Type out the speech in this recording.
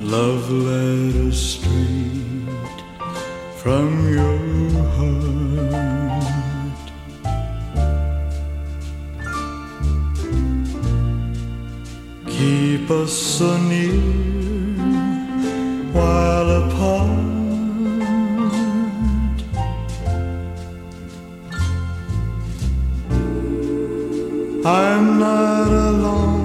love letters straight from your heart. Keep us so near while apart. I'm not alone